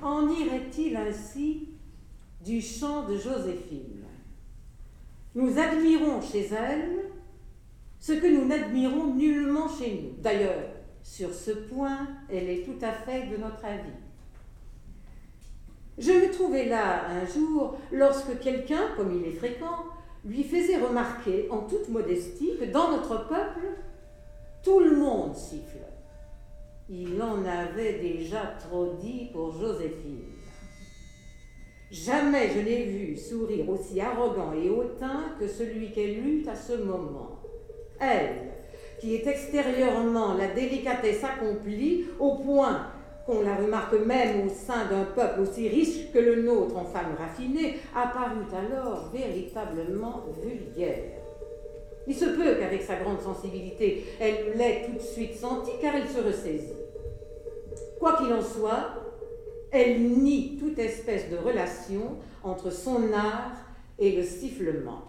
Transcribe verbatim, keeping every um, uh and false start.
En irait-il ainsi du chant de Joséphine? Nous admirons chez elle ce que nous n'admirons nullement chez nous. D'ailleurs, sur ce point, elle est tout à fait de notre avis. Je me trouvais là un jour lorsque quelqu'un, comme il est fréquent, lui faisait remarquer en toute modestie que dans notre peuple, tout le monde siffle. Il en avait déjà trop dit pour Joséphine. Jamais je n'ai vu sourire aussi arrogant et hautain que celui qu'elle eut à ce moment. Elle, qui est extérieurement la délicatesse accomplie, au point qu'on la remarque même au sein d'un peuple aussi riche que le nôtre en femmes raffinées, apparut alors véritablement vulgaire. Il se peut qu'avec sa grande sensibilité, elle l'ait tout de suite senti, car elle se ressaisit. Quoi qu'il en soit, elle nie toute espèce de relation entre son art et le sifflement.